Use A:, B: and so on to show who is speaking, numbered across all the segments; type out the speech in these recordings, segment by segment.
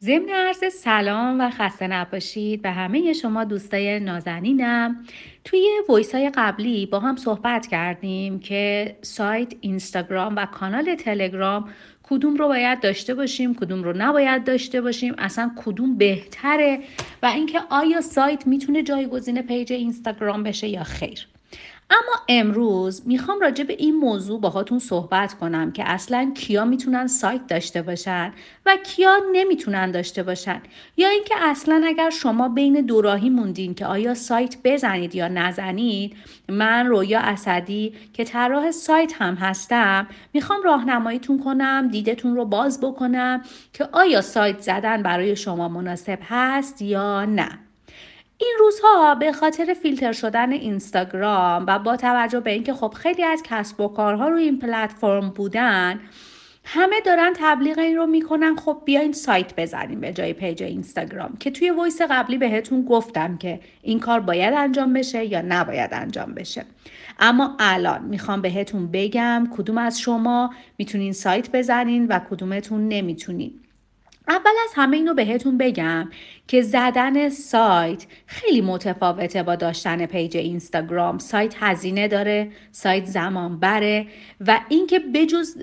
A: ضمن عرض سلام و خسته نباشید به همه شما دوستای نازنینم. توی وایس های قبلی با هم صحبت کردیم که سایت، اینستاگرام و کانال تلگرام کدوم رو باید داشته باشیم، کدوم رو نباید داشته باشیم، اصلا کدوم بهتره و اینکه آیا سایت میتونه جایگزین پیج اینستاگرام بشه یا خیر. اما امروز میخوام راجع به این موضوع باهاتون صحبت کنم که اصلا کیا میتونن سایت داشته باشن و کیا نمیتونن داشته باشن، یا اینکه اصلا اگر شما بین دوراهی موندین که آیا سایت بزنید یا نزنید. من رویا اسدی که طراح سایت هم هستم میخوام راهنماییتون کنم، دیدتون رو باز بکنم که آیا سایت زدن برای شما مناسب هست یا نه. این روزها به خاطر فیلتر شدن اینستاگرام و با توجه به اینکه خب خیلی از کسب و کارها روی این پلتفرم بودن، همه دارن تبلیغ این رو میکنن خب بیاین سایت بزنیم به جای پیج اینستاگرام، که توی وایس قبلی بهتون گفتم که این کار باید انجام بشه یا نباید انجام بشه. اما الان میخوام بهتون بگم کدوم از شما میتونین سایت بزنین و کدومتون نمیتونین. اول از همه اینو بهتون بگم که زدن سایت خیلی متفاوته با داشتن پیج اینستاگرام. سایت هزینه داره، سایت زمان بره و اینکه بجز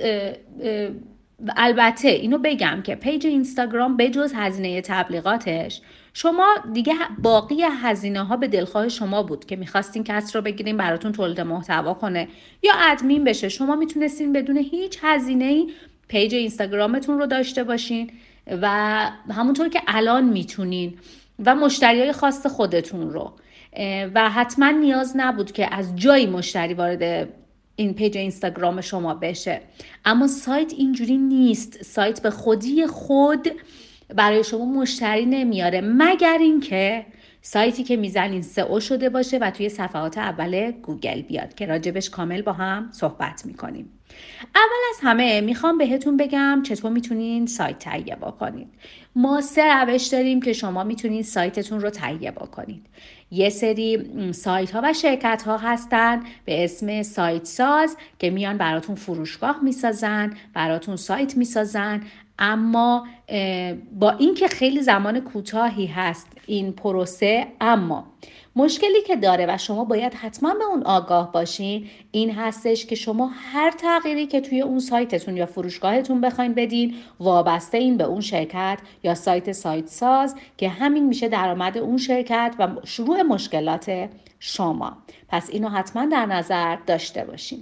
A: البته اینو بگم که پیج اینستاگرام بجز هزینه تبلیغاتش، شما دیگه باقی هزینه ها به دلخواه شما بود که میخواستین کس رو بگیرین براتون تولید محتوا کنه یا ادمین بشه. شما میتونستین بدون هیچ هزینه‌ای پیج اینستاگرامتون رو داشته باشین و همونطور که الان میتونین و مشتریای خاص خودتون رو، و حتما نیاز نبود که از جایی مشتری وارد این پیج اینستاگرام شما بشه. اما سایت اینجوری نیست. سایت به خودی خود برای شما مشتری نمیاره، مگر اینکه سایتی که میزنین سئو شده باشه و توی صفحات اول گوگل بیاد که راجبش کامل با هم صحبت میکنیم. اول از همه میخوام بهتون بگم چطور میتونین سایت تهیه بکنید. ما 3 روش داریم که شما میتونید سایتتون رو تهیه بکنید. یه سری سایت ها و شرکت ها هستن به اسم سایت ساز که میان براتون فروشگاه میسازن، براتون سایت میسازن. اما با اینکه خیلی زمان کوتاهی هست این پروسه، اما مشکلی که داره و شما باید حتما به اون آگاه باشین این هستش که شما هر تغییری که توی اون سایتتون یا فروشگاهتون بخواین بدین وابسته این به اون شرکت یا سایت ساز که همین میشه درآمد اون شرکت و شروع مشکلات شما. پس اینو حتما در نظر داشته باشین.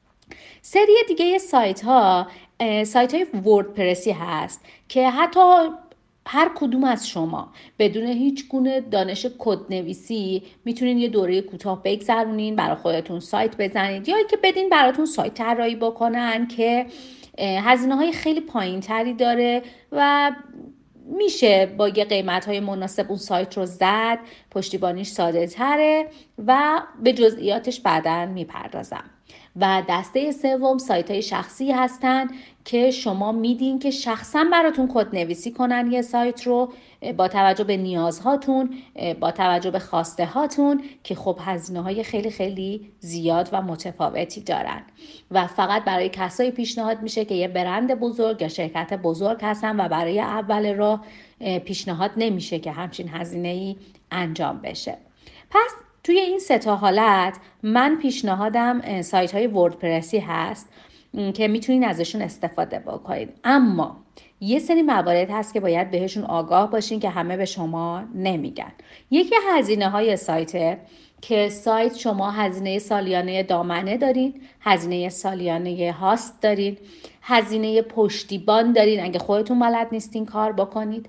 A: سری دیگه سایت های وردپرسی هست که حتی هر کدوم از شما بدون هیچ گونه دانش کدنویسی میتونین یه دوره کوتاه بگذرونین، برای خودتون سایت بزنید یا اینکه بدین براتون سایت طراحی بکنن که هزینه های خیلی پایین تری داره و میشه با یه قیمت های مناسب اون سایت رو زد، پشتیبانیش ساده تره و به جزئیاتش بعداً میپردازم. و دسته سوم سایت های شخصی هستن که شما میدین که شخصا براتون کد نویسی کنن یه سایت رو با توجه به نیازهاتون، با توجه به خواسته هاتون که خب هزینه های خیلی خیلی زیاد و متفاوتی دارن و فقط برای کسایی پیشنهاد میشه که یه برند بزرگ یا شرکت بزرگ هستن و برای اول راه پیشنهاد نمیشه که همچین هزینه‌ای انجام بشه. پس توی این 3 حالت من پیشنهادم سایت های وردپرسی هست که میتونین ازشون استفاده بکنید. اما یه سری موارد هست که باید بهشون آگاه باشین که همه به شما نمیگن. یکی هزینه های سایت که سایت شما هزینه سالیانه دامنه دارین، هزینه سالیانه هاست دارین، هزینه پشتیبان دارین اگه خودتون بلد نیستین کار بکنید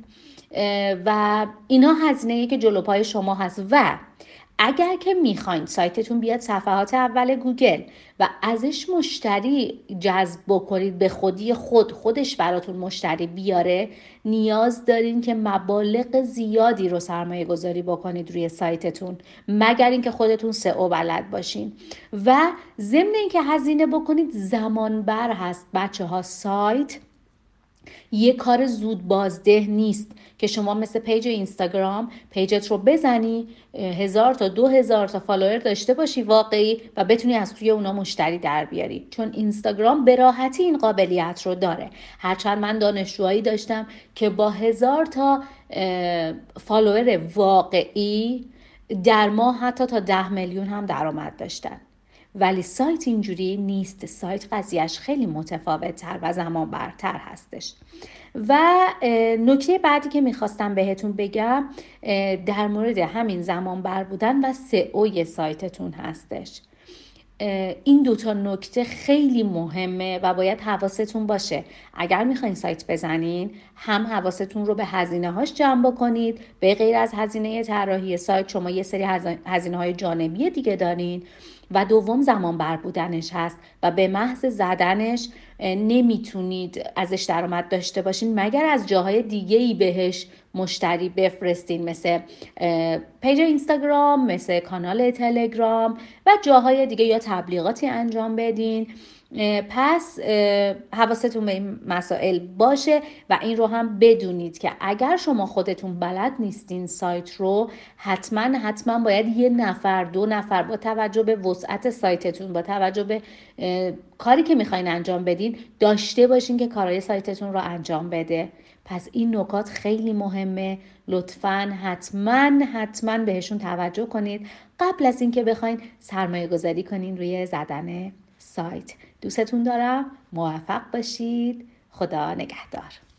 A: و اینا هزینه‌ای که جلو پای شما هست. و اگر که میخواین سایتتون بیاد صفحات اول گوگل و ازش مشتری جذب بکنید، به خودی خودش براتون مشتری بیاره، نیاز دارین که مبالغ زیادی رو سرمایه گذاری بکنید روی سایتتون، مگر اینکه خودتون سئو بلد باشین. و ضمن اینکه هزینه بکنید زمان بر هست بچه ها. سایت یه کار زود بازده نیست که شما مثل پیج اینستاگرام پیجت رو بزنی 1000 تا 2000 تا فالوور داشته باشی واقعی و بتونی از توی اونا مشتری در بیاری، چون اینستاگرام به راحتی این قابلیت رو داره. هرچند من دانشجوهایی داشتم که با 1000 تا فالوور واقعی در ماه حتی تا 10 میلیون هم درآمد داشتن. ولی سایت اینجوری نیست. سایت قضیهش خیلی متفاوت تر و زمان برتر هستش. و نکته بعدی که میخواستم بهتون بگم در مورد همین زمان بر بودن و سئو سایتتون هستش. این دوتا نکته خیلی مهمه و باید حواستون باشه. اگر میخواین سایت بزنین هم حواستون رو به هزینه هاش جمع بکنید. به غیر از هزینه طراحی سایت شما یه سری هزینه های جانبی دیگه دارین و دوم زمان بر بودنش هست و به محض زدنش نمیتونید ازش درآمد داشته باشین مگر از جاهای دیگه‌ای بهش مشتری بفرستین، مثل پیج اینستاگرام، مثل کانال تلگرام و جاهای دیگه، یا تبلیغاتی انجام بدین. پس حواستون به این مسائل باشه و این رو هم بدونید که اگر شما خودتون بلد نیستین سایت رو، حتما باید 1 نفر 2 نفر با توجه به وسعت سایتتون، با توجه به کاری که میخواین انجام بدین داشته باشین که کارهای سایتتون رو انجام بده. پس این نکات خیلی مهمه. لطفاً حتما بهشون توجه کنید قبل از اینکه بخواین سرمایه گذاری کنین روی زدن سایت. دوستتون دارم. موفق باشید. خدا نگهدار.